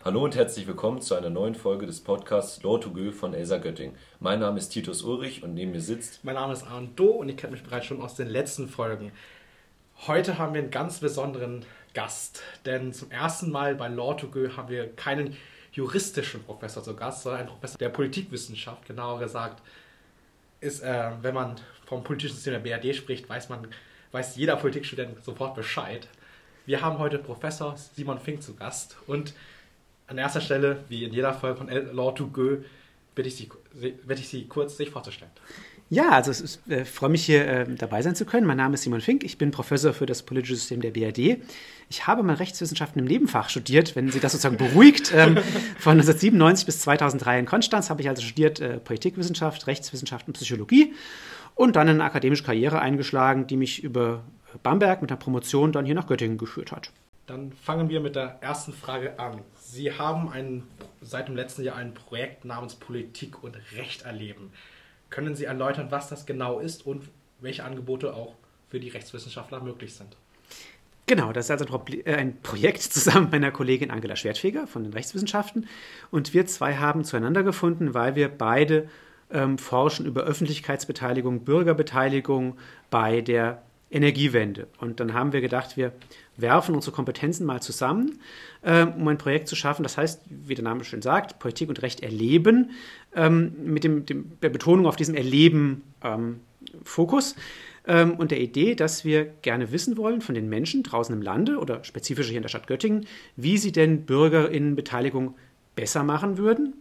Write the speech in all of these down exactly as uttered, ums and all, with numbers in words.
Hallo und herzlich willkommen zu einer neuen Folge des Podcasts Law to Go von Elsa Götting. Mein Name ist Titus Ulrich und neben mir sitzt... Mein Name ist Arne Doh und ich kenne mich bereits schon aus den letzten Folgen. Heute haben wir einen ganz besonderen Gast, denn zum ersten Mal bei Law to Go haben wir keinen juristischen Professor zu Gast, sondern einen Professor der Politikwissenschaft, genauer gesagt. Ist, äh, wenn man vom politischen System der B R D spricht, weiß man, weiß jeder Politikstudent sofort Bescheid. Wir haben heute Professor Simon Fink zu Gast und an erster Stelle, wie in jeder Folge von Law to Go, bitte ich Sie, bitte ich Sie kurz, sich vorzustellen. Ja, also ich äh, freue mich hier äh, dabei sein zu können. Mein Name ist Simon Fink, ich bin Professor für das politische System der B R D. Ich habe mal Rechtswissenschaften im Nebenfach studiert, wenn Sie das sozusagen beruhigt. Ähm, von neunzehnhundertsiebenundneunzig bis zweitausenddrei in Konstanz habe ich also studiert äh, Politikwissenschaft, Rechtswissenschaft und Psychologie und dann eine akademische Karriere eingeschlagen, die mich über Bamberg mit einer Promotion dann hier nach Göttingen geführt hat. Dann fangen wir mit der ersten Frage an. Sie haben ein, seit dem letzten Jahr ein Projekt namens Politik und Recht erleben. Können Sie erläutern, was das genau ist und welche Angebote auch für die Rechtswissenschaftler möglich sind? Genau, das ist also ein Projekt zusammen mit meiner Kollegin Angela Schwertfeger von den Rechtswissenschaften. Und wir zwei haben zueinander gefunden, weil wir beide ähm, forschen über Öffentlichkeitsbeteiligung, Bürgerbeteiligung bei der Energiewende. Und dann haben wir gedacht, wir werfen unsere Kompetenzen mal zusammen, ähm, um ein Projekt zu schaffen. Das heißt, wie der Name schön sagt, Politik und Recht erleben, ähm, mit dem, dem, der Betonung auf diesem Erleben-Fokus ähm, und der Idee, dass wir gerne wissen wollen von den Menschen draußen im Lande oder spezifisch hier in der Stadt Göttingen, wie sie denn BürgerInnenbeteiligung besser machen würden.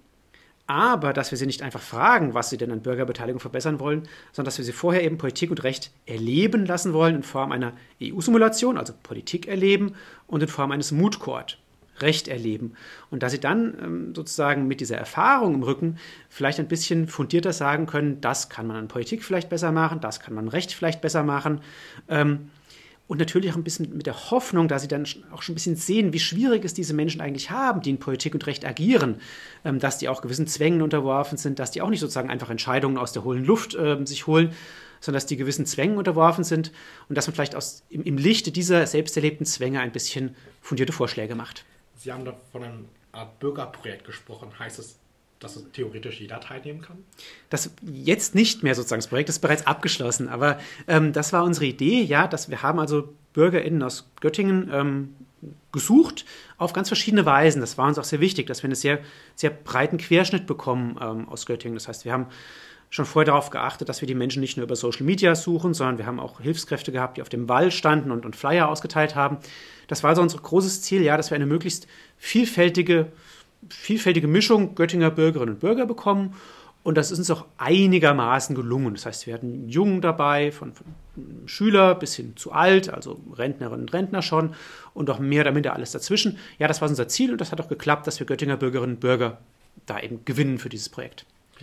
Aber dass wir sie nicht einfach fragen, was sie denn an Bürgerbeteiligung verbessern wollen, sondern dass wir sie vorher eben Politik und Recht erleben lassen wollen in Form einer E U-Simulation, also Politik erleben, und in Form eines Moot Court, Recht erleben. Und dass sie dann ähm, sozusagen mit dieser Erfahrung im Rücken vielleicht ein bisschen fundierter sagen können, das kann man an Politik vielleicht besser machen, das kann man an Recht vielleicht besser machen. Ähm, Und natürlich auch ein bisschen mit der Hoffnung, dass sie dann auch schon ein bisschen sehen, wie schwierig es diese Menschen eigentlich haben, die in Politik und Recht agieren, dass die auch gewissen Zwängen unterworfen sind, dass die auch nicht sozusagen einfach Entscheidungen aus der hohlen Luft äh, sich holen, sondern dass die gewissen Zwängen unterworfen sind und dass man vielleicht aus, im, im Lichte dieser selbst erlebten Zwänge ein bisschen fundierte Vorschläge macht. Sie haben da von einer Art Bürgerprojekt gesprochen. Heißt es, dass es theoretisch jeder teilnehmen kann? Das jetzt nicht mehr sozusagen, das Projekt ist bereits abgeschlossen, aber ähm, das war unsere Idee, ja, dass wir haben also BürgerInnen aus Göttingen ähm, gesucht auf ganz verschiedene Weisen. Das war uns auch sehr wichtig, dass wir einen sehr, sehr breiten Querschnitt bekommen ähm, aus Göttingen. Das heißt, wir haben schon vorher darauf geachtet, dass wir die Menschen nicht nur über Social Media suchen, sondern wir haben auch Hilfskräfte gehabt, die auf dem Wall standen und, und Flyer ausgeteilt haben. Das war also unser großes Ziel, ja, dass wir eine möglichst vielfältige vielfältige Mischung Göttinger Bürgerinnen und Bürger bekommen und das ist uns auch einigermaßen gelungen. Das heißt, wir hatten Jungen dabei, von, von Schüler bis hin zu alt, also Rentnerinnen und Rentner schon und auch mehr oder minder alles dazwischen. Ja, das war unser Ziel und das hat auch geklappt, dass wir Göttinger Bürgerinnen und Bürger da eben gewinnen für dieses Projekt.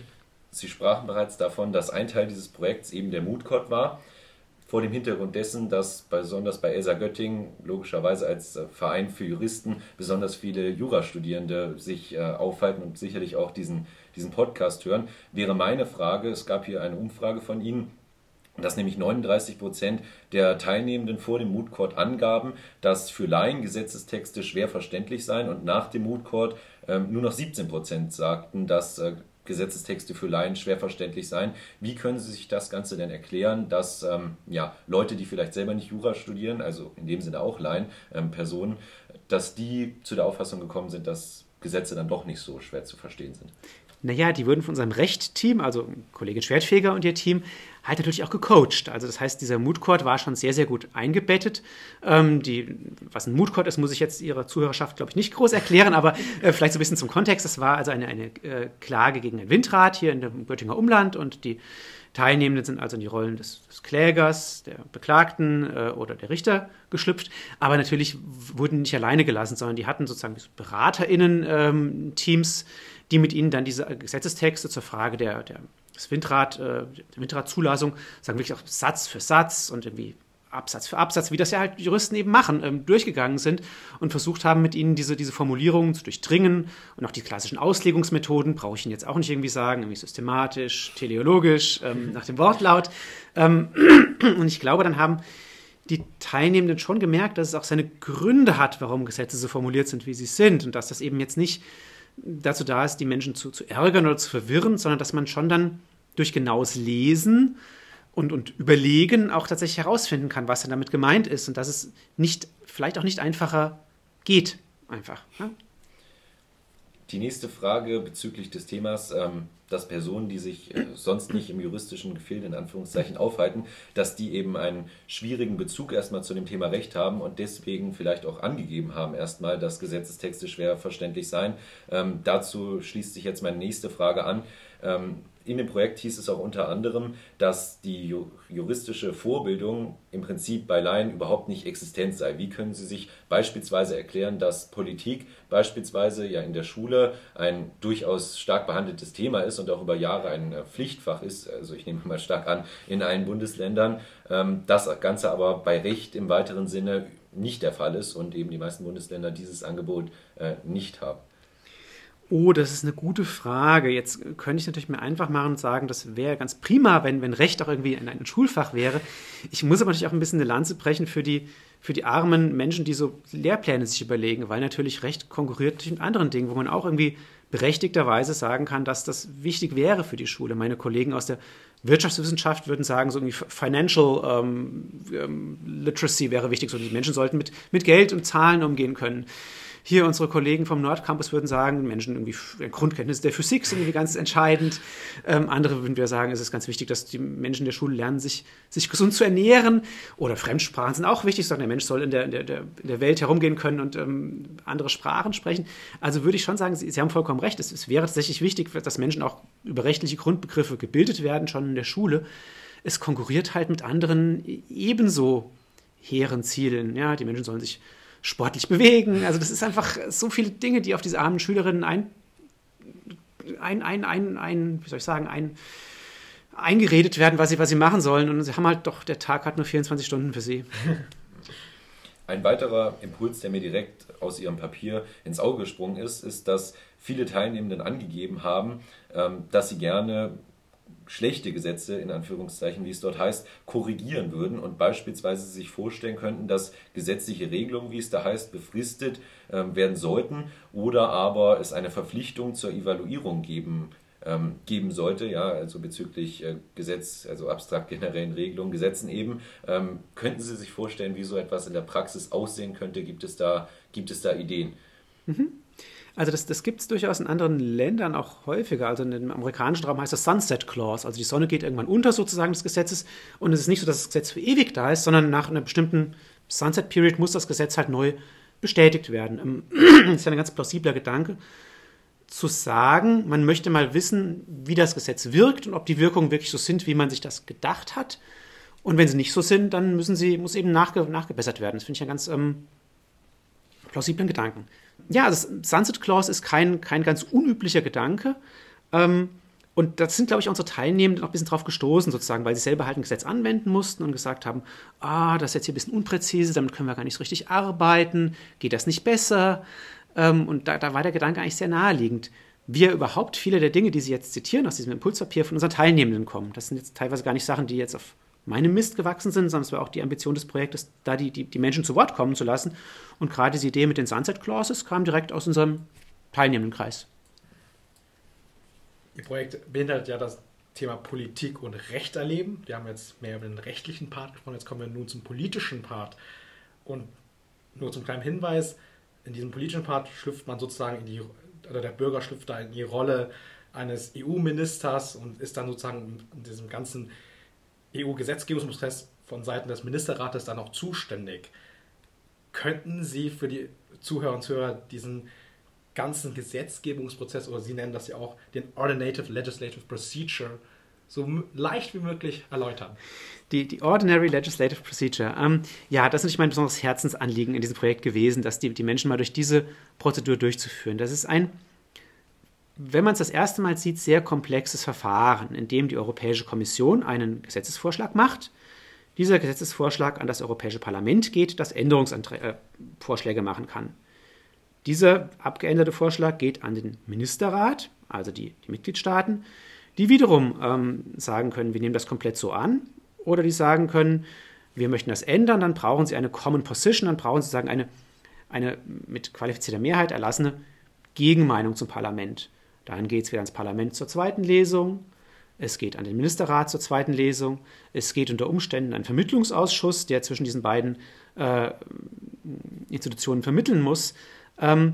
Sie sprachen bereits davon, dass ein Teil dieses Projekts eben der Moot Court war. Vor dem Hintergrund dessen, dass besonders bei Elsa Göttingen, logischerweise als Verein für Juristen, besonders viele Jurastudierende sich aufhalten und sicherlich auch diesen, diesen Podcast hören, wäre meine Frage, es gab hier eine Umfrage von Ihnen, dass nämlich neununddreißig Prozent der Teilnehmenden vor dem Moot Court angaben, dass für Laien Gesetzestexte schwer verständlich seien und nach dem Moot Court ähm, nur noch siebzehn Prozent sagten, dass äh, Gesetzestexte für Laien schwer verständlich seien. Wie können Sie sich das Ganze denn erklären, dass ähm, ja, Leute, die vielleicht selber nicht Jura studieren, also in dem Sinne auch Laien, ähm, Personen, dass die zu der Auffassung gekommen sind, dass Gesetze dann doch nicht so schwer zu verstehen sind? Naja, die wurden von unserem Recht-Team, also Kollegin Schwertfeger und ihr Team, halt natürlich auch gecoacht. Also das heißt, dieser Moot Court war schon sehr, sehr gut eingebettet. Ähm, die, was ein Moot Court ist, muss ich jetzt Ihrer Zuhörerschaft, glaube ich, nicht groß erklären, aber äh, vielleicht so ein bisschen zum Kontext. Das war also eine, eine äh, Klage gegen ein Windrat hier in dem Göttinger Umland und die Teilnehmenden sind also in die Rollen des, des Klägers, der Beklagten äh, oder der Richter geschlüpft. Aber natürlich wurden nicht alleine gelassen, sondern die hatten sozusagen BeraterInnen-Teams, ähm, die mit ihnen dann diese Gesetzestexte zur Frage der, der, des Windrad, äh, der Winddradzulassung, sagen wirklich auch Satz für Satz und irgendwie Absatz für Absatz, wie das ja halt Juristen eben machen, ähm, durchgegangen sind und versucht haben, mit ihnen diese, diese Formulierungen zu durchdringen und auch die klassischen Auslegungsmethoden, brauche ich Ihnen jetzt auch nicht irgendwie sagen, irgendwie systematisch, teleologisch, ähm, nach dem Wortlaut. Ähm, und ich glaube, dann haben die Teilnehmenden schon gemerkt, dass es auch seine Gründe hat, warum Gesetze so formuliert sind, wie sie sind. Und dass das eben jetzt nicht dazu da ist, die Menschen zu, zu ärgern oder zu verwirren, sondern dass man schon dann durch genaues Lesen und, und Überlegen auch tatsächlich herausfinden kann, was denn damit gemeint ist. Und dass es nicht, vielleicht auch nicht einfacher geht. Einfach. Ja? Die nächste Frage bezüglich des Themas, ähm, dass Personen, die sich äh, sonst nicht im juristischen Gefilde in Anführungszeichen aufhalten, dass die eben einen schwierigen Bezug erstmal zu dem Thema Recht haben und deswegen vielleicht auch angegeben haben erstmal, dass Gesetzestexte schwer verständlich seien. Ähm, dazu schließt sich jetzt meine nächste Frage an. Ähm, In dem Projekt hieß es auch unter anderem, dass die juristische Vorbildung im Prinzip bei Laien überhaupt nicht existent sei. Wie können Sie sich beispielsweise erklären, dass Politik beispielsweise ja in der Schule ein durchaus stark behandeltes Thema ist und auch über Jahre ein Pflichtfach ist, also ich nehme mal stark an, in allen Bundesländern, das Ganze aber bei Recht im weiteren Sinne nicht der Fall ist und eben die meisten Bundesländer dieses Angebot nicht haben? Oh, das ist eine gute Frage. Jetzt könnte ich natürlich mir einfach machen und sagen, das wäre ganz prima, wenn, wenn Recht auch irgendwie ein, ein Schulfach wäre. Ich muss aber natürlich auch ein bisschen eine Lanze brechen für die, für die armen Menschen, die so Lehrpläne sich überlegen, weil natürlich Recht konkurriert mit anderen Dingen, wo man auch irgendwie berechtigterweise sagen kann, dass das wichtig wäre für die Schule. Meine Kollegen aus der Wirtschaftswissenschaft würden sagen, so irgendwie Financial ähm, ähm, Literacy wäre wichtig. So, die Menschen sollten mit, mit Geld und Zahlen umgehen können. Hier unsere Kollegen vom Nordcampus würden sagen, Menschen irgendwie Grundkenntnisse der Physik sind irgendwie ganz entscheidend. Ähm, andere würden wir sagen, es ist ganz wichtig, dass die Menschen in der Schule lernen, sich, sich gesund zu ernähren. Oder Fremdsprachen sind auch wichtig. Sagen, der Mensch soll in der, in der, in der Welt herumgehen können und ähm, andere Sprachen sprechen. Also würde ich schon sagen, Sie, Sie haben vollkommen recht. Es, es wäre tatsächlich wichtig, dass Menschen auch über rechtliche Grundbegriffe gebildet werden, schon in der Schule. Es konkurriert halt mit anderen ebenso hehren Zielen. Ja, die Menschen sollen sich sportlich bewegen. Also das ist einfach so viele Dinge, die auf diese armen Schülerinnen ein, ein, ein, ein, ein wie soll ich sagen, ein, eingeredet werden, was sie, was sie machen sollen. Und sie haben halt doch, der Tag hat nur vierundzwanzig Stunden für sie. Ein weiterer Impuls, der mir direkt aus Ihrem Papier ins Auge gesprungen ist, ist, dass viele Teilnehmenden angegeben haben, dass sie gerne schlechte Gesetze, in Anführungszeichen, wie es dort heißt, korrigieren würden und beispielsweise sich vorstellen könnten, dass gesetzliche Regelungen, wie es da heißt, befristet äh, werden sollten oder aber es eine Verpflichtung zur Evaluierung geben, ähm, geben sollte, ja, also bezüglich äh, Gesetz, also abstrakt generellen Regelungen, Gesetzen eben. Ähm, könnten Sie sich vorstellen, wie so etwas in der Praxis aussehen könnte? Gibt es da, gibt es da Ideen? Mhm. Also das, das gibt es durchaus in anderen Ländern auch häufiger. Also in dem amerikanischen Raum heißt das Sunset Clause. Also die Sonne geht irgendwann unter sozusagen des Gesetzes und es ist nicht so, dass das Gesetz für ewig da ist, sondern nach einer bestimmten Sunset Period muss das Gesetz halt neu bestätigt werden. Das ist ja ein ganz plausibler Gedanke, zu sagen, man möchte mal wissen, wie das Gesetz wirkt und ob die Wirkungen wirklich so sind, wie man sich das gedacht hat. Und wenn sie nicht so sind, dann müssen sie, muss eben nachge, nachgebessert werden. Das finde ich einen ganz ähm, plausiblen Gedanken. Ja, das Sunset Clause ist kein, kein ganz unüblicher Gedanke. Ähm, und da sind, glaube ich, unsere Teilnehmenden noch ein bisschen drauf gestoßen, sozusagen, weil sie selber halt ein Gesetz anwenden mussten und gesagt haben, ah, das ist jetzt hier ein bisschen unpräzise, damit können wir gar nicht so richtig arbeiten, geht das nicht besser? Ähm, und da, da war der Gedanke eigentlich sehr naheliegend. Wir überhaupt viele der Dinge, die Sie jetzt zitieren, aus diesem Impulspapier von unseren Teilnehmenden kommen. Das sind jetzt teilweise gar nicht Sachen, die jetzt auf meinem Mist gewachsen sind, sondern es war auch die Ambition des Projektes, da die, die, die Menschen zu Wort kommen zu lassen. Und gerade diese Idee mit den Sunset Clauses kam direkt aus unserem Teilnehmendenkreis. Ihr Projekt beinhaltet ja das Thema Politik und Recht erleben. Wir haben jetzt mehr über den rechtlichen Part gesprochen, jetzt kommen wir nun zum politischen Part. Und nur zum kleinen Hinweis, in diesem politischen Part schlüpft man sozusagen in die, oder der Bürger schlüpft da in die Rolle eines E U-Ministers und ist dann sozusagen in diesem ganzen E U-Gesetzgebungsprozess von Seiten des Ministerrates dann auch zuständig. Könnten Sie für die Zuhörer und Zuhörer diesen ganzen Gesetzgebungsprozess, oder Sie nennen das ja auch den Ordinative Legislative Procedure, so leicht wie möglich erläutern? Die, die Ordinary Legislative Procedure, ähm, ja, das ist natürlich mein besonderes Herzensanliegen in diesem Projekt gewesen, dass die, die Menschen mal durch diese Prozedur durchzuführen. Das ist ein, wenn man es das erste Mal sieht, sehr komplexes Verfahren, in dem die Europäische Kommission einen Gesetzesvorschlag macht. Dieser Gesetzesvorschlag an das Europäische Parlament geht, das Änderungsvorschläge machen kann. Dieser abgeänderte Vorschlag geht an den Ministerrat, also die, die Mitgliedstaaten, die wiederum ähm, sagen können, wir nehmen das komplett so an, oder die sagen können, wir möchten das ändern, dann brauchen sie eine Common Position, dann brauchen sie sagen eine, eine mit qualifizierter Mehrheit erlassene Gegenmeinung zum Parlament. Dann geht es wieder ans Parlament zur zweiten Lesung, es geht an den Ministerrat zur zweiten Lesung, es geht unter Umständen einen Vermittlungsausschuss, der zwischen diesen beiden äh, Institutionen vermitteln muss. Ähm,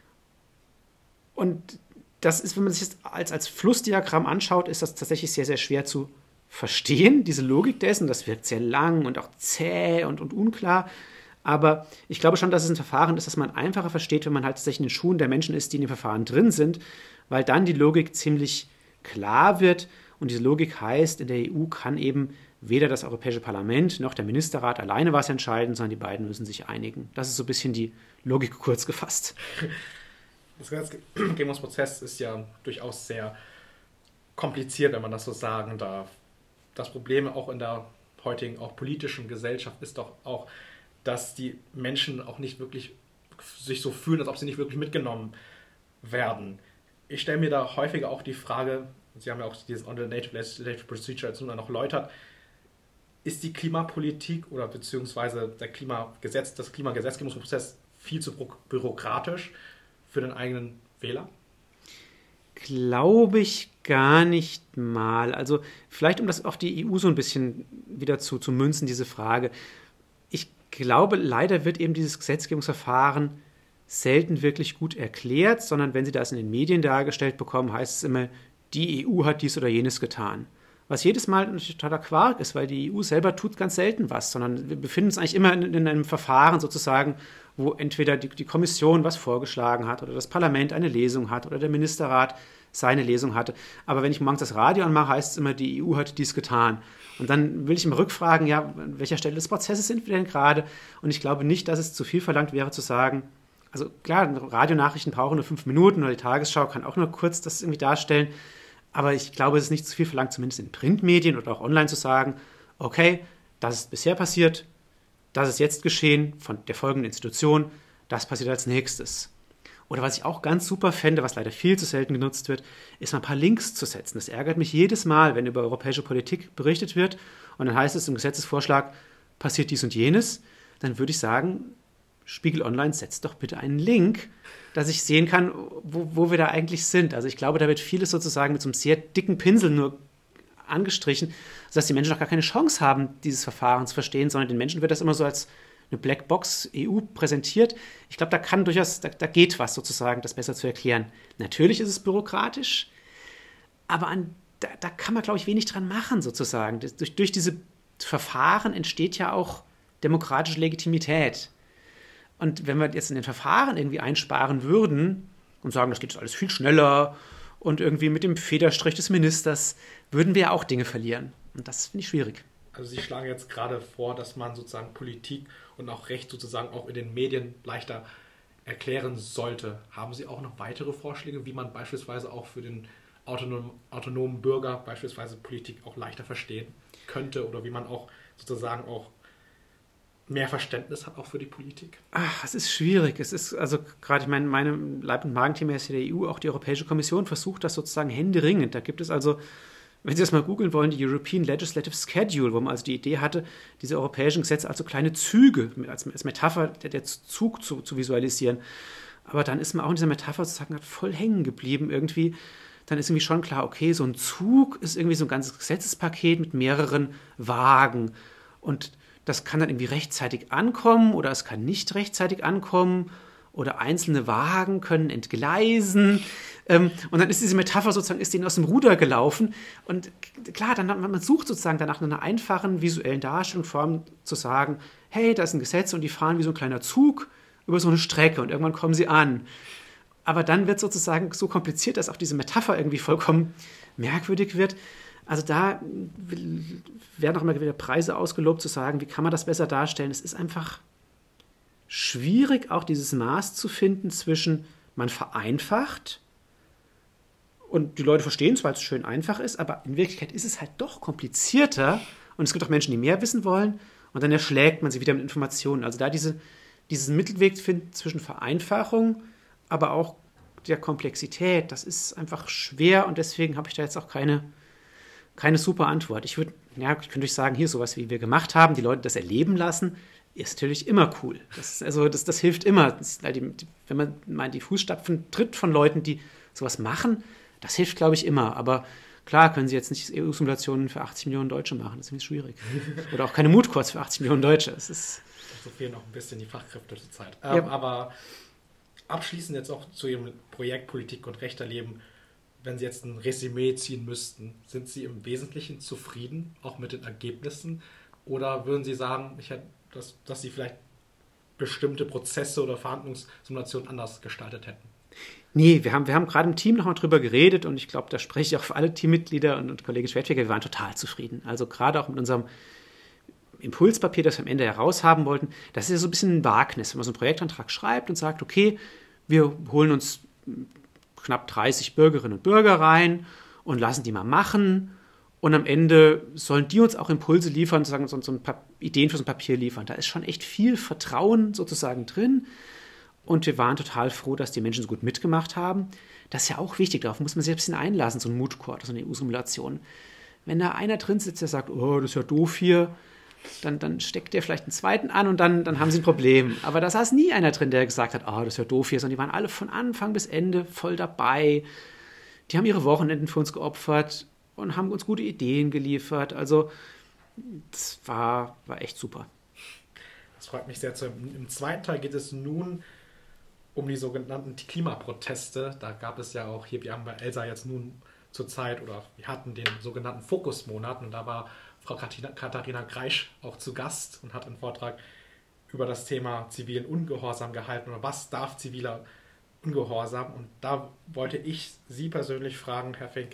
und das ist, wenn man sich das als, als Flussdiagramm anschaut, ist das tatsächlich sehr, sehr schwer zu verstehen, diese Logik dessen. Das wirkt sehr lang und auch zäh und, und unklar. Aber ich glaube schon, dass es ein Verfahren ist, das man einfacher versteht, wenn man halt tatsächlich in den Schuhen der Menschen ist, die in dem Verfahren drin sind, weil dann die Logik ziemlich klar wird. Und diese Logik heißt, in der E U kann eben weder das Europäische Parlament noch der Ministerrat alleine was entscheiden, sondern die beiden müssen sich einigen. Das ist so ein bisschen die Logik kurz gefasst. Das ganze Genehmigungsprozess ist ja durchaus sehr kompliziert, wenn man das so sagen darf. Das Problem auch in der heutigen, auch politischen Gesellschaft ist doch auch, dass die Menschen auch nicht wirklich sich so fühlen, als ob sie nicht wirklich mitgenommen werden. Ich stelle mir da häufiger auch die Frage, Sie haben ja auch dieses On the Native Legislative Procedure jetzt nur noch erläutert, ist die Klimapolitik oder beziehungsweise der Klimagesetz, das Klimagesetzgebungsprozess viel zu bürokratisch für den eigenen Wähler? Glaube ich gar nicht mal. Also vielleicht, um das auf die E U so ein bisschen wieder zu, zu münzen, diese Frage. Ich glaube, leider wird eben dieses Gesetzgebungsverfahren selten wirklich gut erklärt, sondern wenn Sie das in den Medien dargestellt bekommen, heißt es immer, die E U hat dies oder jenes getan. Was jedes Mal ein totaler Quark ist, weil die E U selber tut ganz selten was, sondern wir befinden uns eigentlich immer in, in einem Verfahren sozusagen, wo entweder die, die Kommission was vorgeschlagen hat oder das Parlament eine Lesung hat oder der Ministerrat seine Lesung hatte. Aber wenn ich morgens das Radio anmache, heißt es immer, die E U hat dies getan. Und dann will ich immer rückfragen, ja, an welcher Stelle des Prozesses sind wir denn gerade? Und ich glaube nicht, dass es zu viel verlangt wäre zu sagen, also klar, Radionachrichten brauchen nur fünf Minuten oder die Tagesschau kann auch nur kurz das irgendwie darstellen. Aber ich glaube, es ist nicht zu viel verlangt, zumindest in Printmedien oder auch online zu sagen, okay, das ist bisher passiert, das ist jetzt geschehen von der folgenden Institution, das passiert als nächstes. Oder was ich auch ganz super fände, was leider viel zu selten genutzt wird, ist mal ein paar Links zu setzen. Das ärgert mich jedes Mal, wenn über europäische Politik berichtet wird und dann heißt es im Gesetzesvorschlag, passiert dies und jenes. Dann würde ich sagen, Spiegel Online setzt doch bitte einen Link, dass ich sehen kann, wo, wo wir da eigentlich sind. Also ich glaube, da wird vieles sozusagen mit so einem sehr dicken Pinsel nur angestrichen, sodass die Menschen noch gar keine Chance haben, dieses Verfahren zu verstehen, sondern den Menschen wird das immer so als eine Blackbox E U präsentiert. Ich glaube, da kann durchaus, da, da geht was sozusagen, das besser zu erklären. Natürlich ist es bürokratisch, aber an, da, da kann man, glaube ich, wenig dran machen sozusagen. Das, durch, durch diese Verfahren entsteht ja auch demokratische Legitimität. Und wenn wir jetzt in den Verfahren irgendwie einsparen würden und sagen, das geht jetzt alles viel schneller und irgendwie mit dem Federstrich des Ministers, würden wir ja auch Dinge verlieren. Und das finde ich schwierig. Also Sie schlagen jetzt gerade vor, dass man sozusagen Politik und auch Recht sozusagen auch in den Medien leichter erklären sollte. Haben Sie auch noch weitere Vorschläge, wie man beispielsweise auch für den autonom, autonomen Bürger beispielsweise Politik auch leichter verstehen könnte oder wie man auch sozusagen auch mehr Verständnis hat auch für die Politik? Ach, es ist schwierig. Es ist, also gerade, ich meine, meine Leib- und Magenthema ist ja der E U, auch die Europäische Kommission versucht das sozusagen händeringend. Da gibt es also, wenn Sie das mal googeln wollen, die European Legislative Schedule, wo man also die Idee hatte, diese europäischen Gesetze als so kleine Züge, als, als Metapher der, der Zug zu, zu visualisieren. Aber dann ist man auch in dieser Metapher sozusagen voll hängen geblieben irgendwie. Dann ist irgendwie schon klar, okay, so ein Zug ist irgendwie so ein ganzes Gesetzespaket mit mehreren Wagen. Und das kann dann irgendwie rechtzeitig ankommen oder es kann nicht rechtzeitig ankommen oder einzelne Wagen können entgleisen. Ähm, und dann ist diese Metapher sozusagen, ist denen aus dem Ruder gelaufen. Und klar, dann man sucht sozusagen danach einer einfachen visuellen Darstellung, Form zu sagen, hey, da ist ein Gesetz und die fahren wie so ein kleiner Zug über so eine Strecke und irgendwann kommen sie an. Aber dann wird sozusagen so kompliziert, dass auch diese Metapher irgendwie vollkommen merkwürdig wird. Also da werden auch immer wieder Preise ausgelobt, zu sagen, wie kann man das besser darstellen. Es ist einfach schwierig, auch dieses Maß zu finden zwischen, man vereinfacht und die Leute verstehen es, weil es schön einfach ist, aber in Wirklichkeit ist es halt doch komplizierter und es gibt auch Menschen, die mehr wissen wollen und dann erschlägt man sie wieder mit Informationen. Also da diese, diesen Mittelweg finden zwischen Vereinfachung, aber auch der Komplexität, das ist einfach schwer und deswegen habe ich da jetzt auch keine keine super Antwort. Ich würde, ja, ich könnte euch sagen, hier sowas, wie wir gemacht haben, die Leute das erleben lassen, ist natürlich immer cool. Das ist, also das, das hilft immer. Das, die, wenn man mal in die Fußstapfen tritt von Leuten, die sowas machen, das hilft, glaube ich, immer. Aber klar können sie jetzt nicht E U-Simulationen für achtzig Millionen Deutsche machen. Das ist nämlich schwierig. Oder auch keine Moot-Courts für achtzig Millionen Deutsche. Das ist so fehlen noch ein bisschen die Fachkräfte zur Zeit. Ja. Ähm, aber abschließend jetzt auch zu Ihrem Projekt Politik und Recht erleben, wenn Sie jetzt ein Resümee ziehen müssten, sind Sie im Wesentlichen zufrieden, auch mit den Ergebnissen? Oder würden Sie sagen, ich hätte, dass, dass Sie vielleicht bestimmte Prozesse oder Verhandlungssimulationen anders gestaltet hätten? Nee, wir haben, wir haben gerade im Team nochmal drüber geredet und ich glaube, da spreche ich auch für alle Teammitglieder und, und Kollege Schwertfeger, wir waren total zufrieden. Also gerade auch mit unserem Impulspapier, das wir am Ende heraushaben wollten, das ist ja so ein bisschen ein Wagnis, wenn man so einen Projektantrag schreibt und sagt, okay, wir holen uns knapp dreißig Bürgerinnen und Bürger rein und lassen die mal machen und am Ende sollen die uns auch Impulse liefern, sozusagen so, so ein paar Ideen für so ein Papier liefern. Da ist schon echt viel Vertrauen sozusagen drin und wir waren total froh, dass die Menschen so gut mitgemacht haben. Das ist ja auch wichtig, darauf muss man sich ein bisschen einlassen, so ein Moot-Court, so eine E U-Simulation. Wenn da einer drin sitzt, der sagt, oh, das ist ja doof hier, Dann, dann steckt der vielleicht einen zweiten an und dann, dann haben sie ein Problem. Aber da saß nie einer drin, der gesagt hat, ah, oh, das ist ja doof hier, sondern die waren alle von Anfang bis Ende voll dabei. Die haben ihre Wochenenden für uns geopfert und haben uns gute Ideen geliefert. Also das war, war echt super. Das freut mich sehr. Im zweiten Teil geht es nun um die sogenannten Klimaproteste. Da gab es ja auch, hier, wir haben bei Elsa jetzt nun zur Zeit, oder wir hatten den sogenannten Fokusmonat und da war Frau Katharina Greisch auch zu Gast und hat einen Vortrag über das Thema zivilen Ungehorsam gehalten oder was darf ziviler Ungehorsam. Und da wollte ich Sie persönlich fragen, Herr Fink,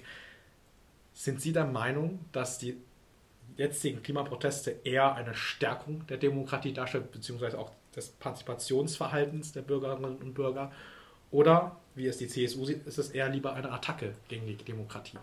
sind Sie der Meinung, dass die jetzigen Klimaproteste eher eine Stärkung der Demokratie darstellen, beziehungsweise auch des Partizipationsverhaltens der Bürgerinnen und Bürger? Oder, wie es die C S U sieht, ist es eher lieber eine Attacke gegen die Demokratie?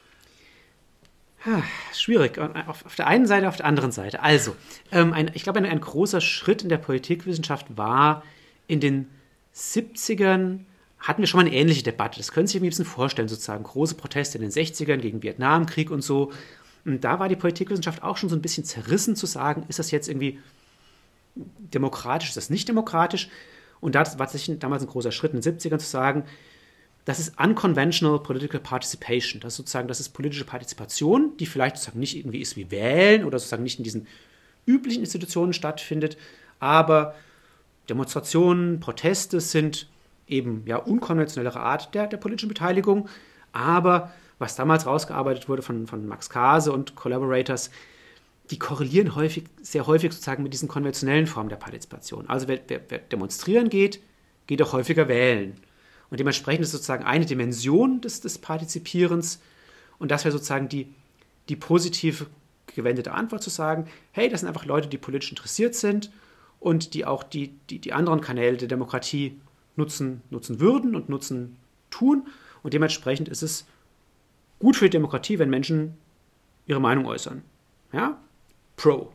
Schwierig. Auf, auf der einen Seite, auf der anderen Seite. Also, ähm, ein, ich glaube, ein, ein großer Schritt in der Politikwissenschaft war, in den siebzigern hatten wir schon mal eine ähnliche Debatte. Das können Sie sich ein bisschen vorstellen, sozusagen. Große Proteste in den sechzigern gegen Vietnamkrieg und so. Und da war die Politikwissenschaft auch schon so ein bisschen zerrissen zu sagen, ist das jetzt irgendwie demokratisch, ist das nicht demokratisch? Und da war tatsächlich damals ein großer Schritt in den siebzigern zu sagen, das ist unconventional political participation. Das ist sozusagen, das ist politische Partizipation, die vielleicht sozusagen nicht irgendwie ist wie Wählen oder sozusagen nicht in diesen üblichen Institutionen stattfindet, aber Demonstrationen, Proteste sind eben ja unkonventionellere Art der, der politischen Beteiligung, aber was damals rausgearbeitet wurde von, von Max Kase und Collaborators, die korrelieren häufig, sehr häufig sozusagen mit diesen konventionellen Formen der Partizipation. Also wer, wer, wer demonstrieren geht, geht auch häufiger wählen. Und dementsprechend ist sozusagen eine Dimension des, des Partizipierens und das wäre sozusagen die, die positive gewendete Antwort zu sagen, hey, das sind einfach Leute, die politisch interessiert sind und die auch die, die, die anderen Kanäle der Demokratie nutzen, nutzen würden und nutzen tun und dementsprechend ist es gut für die Demokratie, wenn Menschen ihre Meinung äußern. Ja? Pro.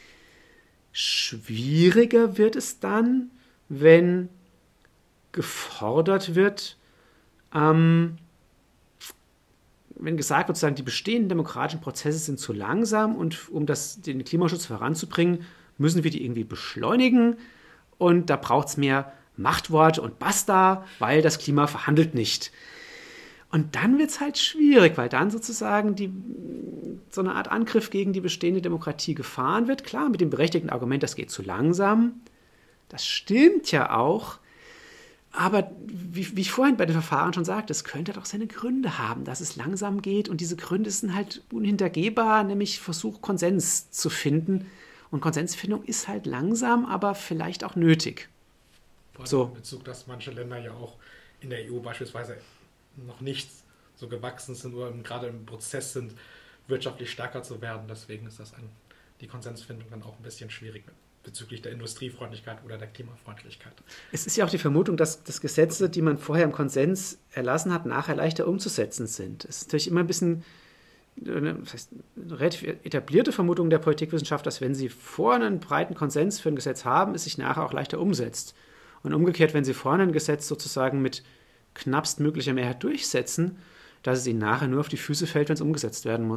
Schwieriger wird es dann, wenn gefordert wird, ähm, wenn gesagt wird, sozusagen, die bestehenden demokratischen Prozesse sind zu langsam und um das, den Klimaschutz voranzubringen, müssen wir die irgendwie beschleunigen und da braucht es mehr Machtworte und Basta, weil das Klima verhandelt nicht. Und dann wird es halt schwierig, weil dann sozusagen die, so eine Art Angriff gegen die bestehende Demokratie gefahren wird. Klar, mit dem berechtigten Argument, das geht zu langsam. Das stimmt ja auch. Aber wie, wie ich vorhin bei den Verfahren schon sagte, es könnte doch seine Gründe haben, dass es langsam geht. Und diese Gründe sind halt unhintergehbar, nämlich Versuch, Konsens zu finden. Und Konsensfindung ist halt langsam, aber vielleicht auch nötig. Vor allem so. In Bezug, dass manche Länder ja auch in der E U beispielsweise noch nicht so gewachsen sind oder gerade im Prozess sind, wirtschaftlich stärker zu werden. Deswegen ist das an die Konsensfindung dann auch ein bisschen schwierig bezüglich der Industriefreundlichkeit oder der Klimafreundlichkeit. Es ist ja auch die Vermutung, dass, dass Gesetze, die man vorher im Konsens erlassen hat, nachher leichter umzusetzen sind. Es ist natürlich immer ein bisschen eine, das heißt, eine relativ etablierte Vermutung der Politikwissenschaft, dass wenn sie vorher einen breiten Konsens für ein Gesetz haben, es sich nachher auch leichter umsetzt. Und umgekehrt, wenn sie vorher ein Gesetz sozusagen mit knappstmöglicher Mehrheit durchsetzen, dass es ihnen nachher nur auf die Füße fällt, wenn es umgesetzt werden muss.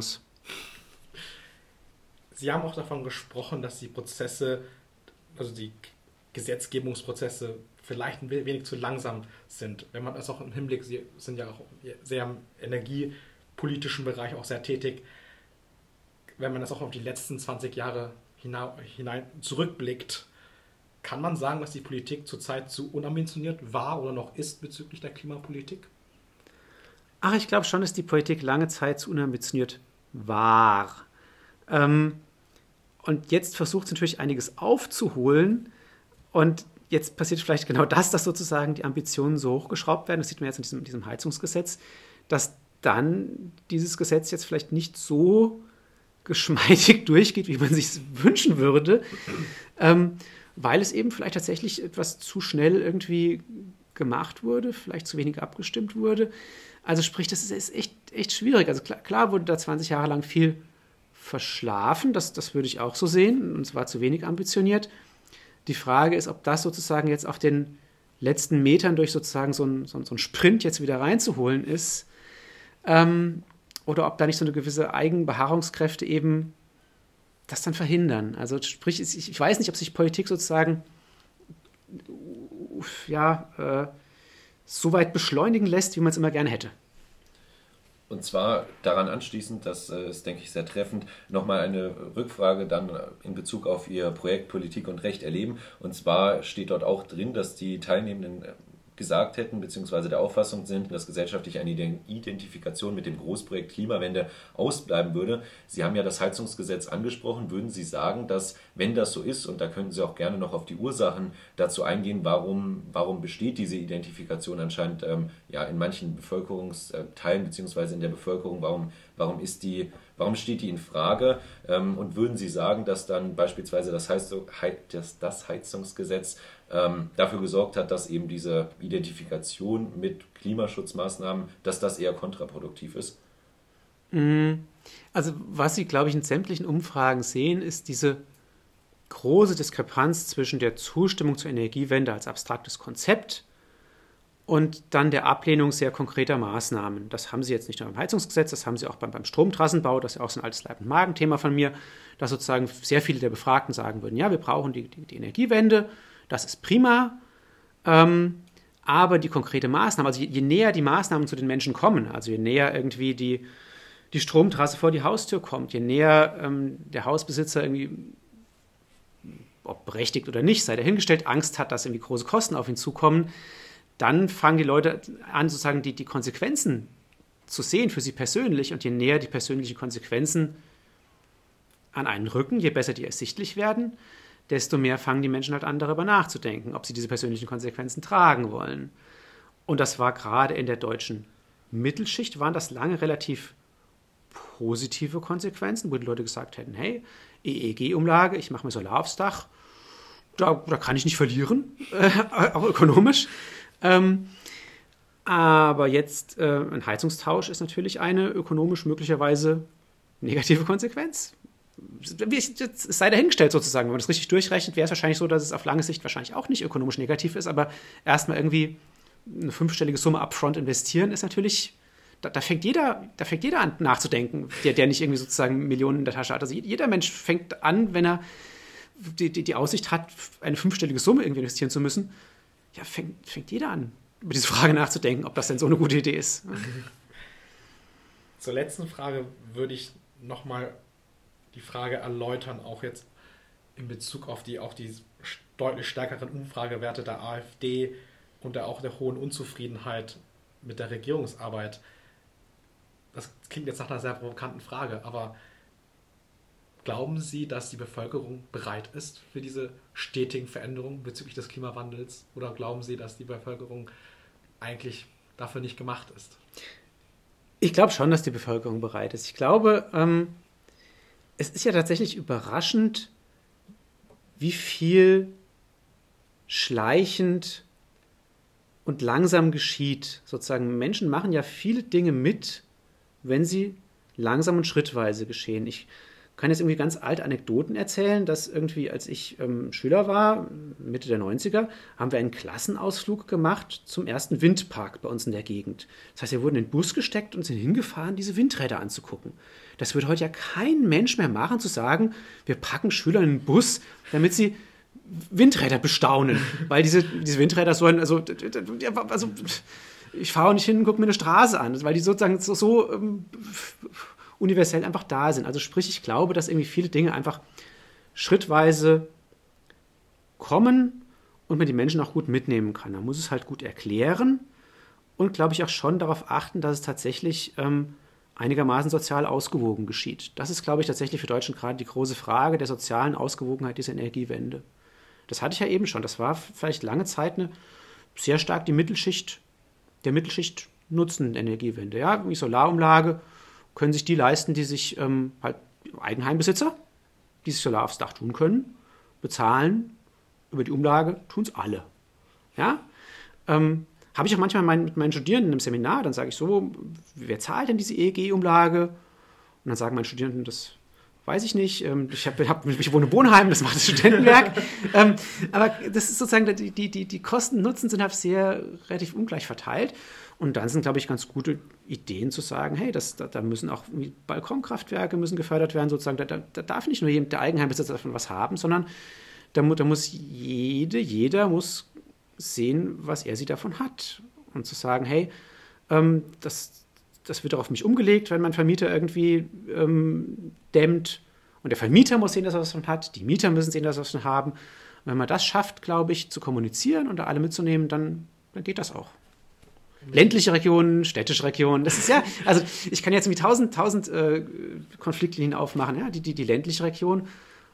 Sie haben auch davon gesprochen, dass die Prozesse, also die Gesetzgebungsprozesse vielleicht ein wenig zu langsam sind. Wenn man das auch im Hinblick, Sie sind ja auch sehr im energiepolitischen Bereich auch sehr tätig, wenn man das auch auf die letzten zwanzig Jahre hinein zurückblickt, kann man sagen, dass die Politik zurzeit zu unambitioniert war oder noch ist bezüglich der Klimapolitik? Ach, ich glaube schon, dass die Politik lange Zeit zu unambitioniert war. Ähm, und jetzt versucht sie natürlich einiges aufzuholen. Und jetzt passiert vielleicht genau das, dass sozusagen die Ambitionen so hochgeschraubt werden. Das sieht man jetzt in diesem, diesem Heizungsgesetz, dass dann dieses Gesetz jetzt vielleicht nicht so geschmeidig durchgeht, wie man sich wünschen würde, ähm, weil es eben vielleicht tatsächlich etwas zu schnell irgendwie gemacht wurde, vielleicht zu wenig abgestimmt wurde. Also sprich, das ist, ist echt, echt schwierig. Also klar, klar wurde da zwanzig Jahre lang viel verschlafen, das, das würde ich auch so sehen, und zwar zu wenig ambitioniert. Die Frage ist, ob das sozusagen jetzt auf den letzten Metern durch sozusagen so einen so so ein Sprint jetzt wieder reinzuholen ist, ähm, oder ob da nicht so eine gewisse Eigenbeharrungskräfte eben das dann verhindern. Also sprich, ich, ich weiß nicht, ob sich Politik sozusagen ja, äh, so weit beschleunigen lässt, wie man es immer gerne hätte. Und zwar daran anschließend, das ist, denke ich, sehr treffend, nochmal eine Rückfrage dann in Bezug auf Ihr Projekt Politik und Recht erleben. Und zwar steht dort auch drin, dass die Teilnehmenden gesagt hätten, beziehungsweise der Auffassung sind, dass gesellschaftlich eine Identifikation mit dem Großprojekt Klimawende ausbleiben würde. Sie haben ja das Heizungsgesetz angesprochen. Würden Sie sagen, dass, wenn das so ist, und da könnten Sie auch gerne noch auf die Ursachen dazu eingehen, warum, warum besteht diese Identifikation anscheinend ähm, ja, in manchen Bevölkerungsteilen, beziehungsweise in der Bevölkerung, warum, warum, ist die, warum steht die in Frage? Ähm, und würden Sie sagen, dass dann beispielsweise das, Heizung, das, das Heizungsgesetz ähm, dafür gesorgt hat, dass eben diese Identifikation mit Klimaschutzmaßnahmen, dass das eher kontraproduktiv ist? Also was Sie, glaube ich, in sämtlichen Umfragen sehen, ist diese große Diskrepanz zwischen der Zustimmung zur Energiewende als abstraktes Konzept und dann der Ablehnung sehr konkreter Maßnahmen. Das haben Sie jetzt nicht nur beim Heizungsgesetz, das haben Sie auch beim, beim Stromtrassenbau, das ist ja auch so ein altes Leib- und Magenthema von mir, dass sozusagen sehr viele der Befragten sagen würden, ja, wir brauchen die, die, die Energiewende, das ist prima, ähm, aber die konkrete Maßnahme, also je, je näher die Maßnahmen zu den Menschen kommen, also je näher irgendwie die, die Stromtrasse vor die Haustür kommt, je näher ähm, der Hausbesitzer irgendwie, ob berechtigt oder nicht, sei dahingestellt, Angst hat, dass irgendwie große Kosten auf ihn zukommen, dann fangen die Leute an, sozusagen die, die Konsequenzen zu sehen für sie persönlich, und je näher die persönlichen Konsequenzen an einen rücken, je besser die ersichtlich werden, desto mehr fangen die Menschen halt an, darüber nachzudenken, ob sie diese persönlichen Konsequenzen tragen wollen. Und das war gerade in der deutschen Mittelschicht, waren das lange relativ positive Konsequenzen, wo die Leute gesagt hätten, hey, E E G-Umlage, ich mache mir Solar aufs Dach, da, da kann ich nicht verlieren, äh, auch ökonomisch. Ähm, aber jetzt äh, ein Heizungstausch ist natürlich eine ökonomisch möglicherweise negative Konsequenz. Es sei dahingestellt sozusagen. Wenn man das richtig durchrechnet, wäre es wahrscheinlich so, dass es auf lange Sicht wahrscheinlich auch nicht ökonomisch negativ ist, aber erstmal irgendwie eine fünfstellige Summe upfront investieren ist natürlich, da, da, fängt jeder, da fängt jeder an nachzudenken, der, der nicht irgendwie sozusagen Millionen in der Tasche hat. Also jeder Mensch fängt an, wenn er die, die, die Aussicht hat, eine fünfstellige Summe irgendwie investieren zu müssen, ja, fängt, fängt jeder an, über diese Frage nachzudenken, ob das denn so eine gute Idee ist. Zur letzten Frage würde ich nochmal die Frage erläutern, auch jetzt in Bezug auf die, auf die deutlich stärkeren Umfragewerte der AfD und der, auch der hohen Unzufriedenheit mit der Regierungsarbeit. Das klingt jetzt nach einer sehr provokanten Frage, aber glauben Sie, dass die Bevölkerung bereit ist für diese stetigen Veränderungen bezüglich des Klimawandels? Oder glauben Sie, dass die Bevölkerung eigentlich dafür nicht gemacht ist? Ich glaube schon, dass die Bevölkerung bereit ist. Ich glaube, ähm, es ist ja tatsächlich überraschend, wie viel schleichend und langsam geschieht. Sozusagen Menschen machen ja viele Dinge mit, wenn sie langsam und schrittweise geschehen. Ich kann jetzt irgendwie ganz alte Anekdoten erzählen, dass irgendwie, als ich ähm, Schüler war, Mitte der neunziger, haben wir einen Klassenausflug gemacht zum ersten Windpark bei uns in der Gegend. Das heißt, wir wurden in den Bus gesteckt und sind hingefahren, diese Windräder anzugucken. Das würde heute ja kein Mensch mehr machen, zu sagen, wir packen Schüler in den Bus, damit sie Windräder bestaunen. Weil diese, diese Windräder sollen, also, also ich fahre auch nicht hin und gucke mir eine Straße an, weil die sozusagen so, so ähm, universell einfach da sind. Also sprich, ich glaube, dass irgendwie viele Dinge einfach schrittweise kommen und man die Menschen auch gut mitnehmen kann. Man muss es halt gut erklären und, glaube ich, auch schon darauf achten, dass es tatsächlich ähm, einigermaßen sozial ausgewogen geschieht. Das ist, glaube ich, tatsächlich für Deutschland gerade die große Frage der sozialen Ausgewogenheit dieser Energiewende. Das hatte ich ja eben schon. Das war vielleicht lange Zeit eine sehr stark die Mittelschicht, der Mittelschicht nutzende Energiewende. Ja, wie Solarumlage können sich die leisten, die sich ähm, halt Eigenheimbesitzer, die sich Solar aufs Dach tun können, bezahlen über die Umlage, tun es alle. Ja? Ähm, habe ich auch manchmal mein, mit meinen Studierenden im Seminar, dann sage ich so, wer zahlt denn diese E E G-Umlage? Und dann sagen meine Studierenden, das weiß ich nicht, ähm, ich, hab, hab, ich wohne in Bonheim, das macht das Studentenwerk. ähm, aber das ist sozusagen, die, die, die Kosten-Nutzen sind halt sehr relativ ungleich verteilt. Und dann sind, glaube ich, ganz gute Ideen zu sagen, hey, das, da, da müssen auch Balkonkraftwerke müssen gefördert werden, sozusagen. Da, da, da darf nicht nur der Eigenheimbesitzer davon was haben, sondern da, da muss jede, jeder muss sehen, was er sie davon hat. Und zu sagen, hey, ähm, das, das wird auch auf mich umgelegt, wenn mein Vermieter irgendwie ähm, dämmt. Und der Vermieter muss sehen, dass er was davon hat. Die Mieter müssen sehen, dass sie was davon haben. Und wenn man das schafft, glaube ich, zu kommunizieren und da alle mitzunehmen, dann, dann geht das auch. Ländliche Regionen, städtische Regionen, das ist ja, also ich kann jetzt irgendwie tausend, tausend äh, Konfliktlinien aufmachen, ja, die, die, die ländliche Region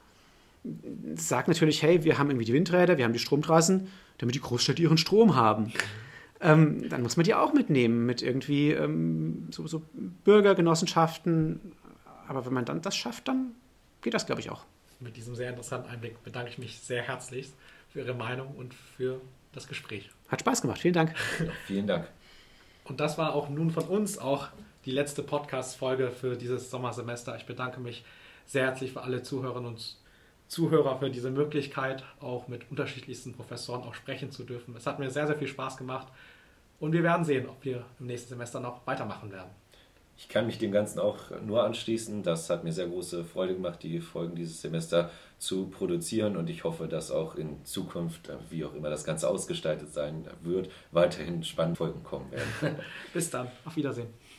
sagt natürlich, hey, wir haben irgendwie die Windräder, wir haben die Stromtrassen, damit die Großstädte ihren Strom haben. Ähm, dann muss man die auch mitnehmen, mit irgendwie ähm, so, so Bürgergenossenschaften, aber wenn man dann das schafft, dann geht das, glaube ich, auch. Mit diesem sehr interessanten Einblick bedanke ich mich sehr herzlich für Ihre Meinung und für das Gespräch. Hat Spaß gemacht, vielen Dank. Ja, vielen Dank. Und das war auch nun von uns auch die letzte Podcast-Folge für dieses Sommersemester. Ich bedanke mich sehr herzlich für alle Zuhörerinnen und Zuhörer für diese Möglichkeit, auch mit unterschiedlichsten Professoren auch sprechen zu dürfen. Es hat mir sehr, sehr viel Spaß gemacht und wir werden sehen, ob wir im nächsten Semester noch weitermachen werden. Ich kann mich dem Ganzen auch nur anschließen. Das hat mir sehr große Freude gemacht, die Folgen dieses Semester zu produzieren und ich hoffe, dass auch in Zukunft, wie auch immer das Ganze ausgestaltet sein wird, weiterhin spannende Folgen kommen werden. Bis dann, auf Wiedersehen.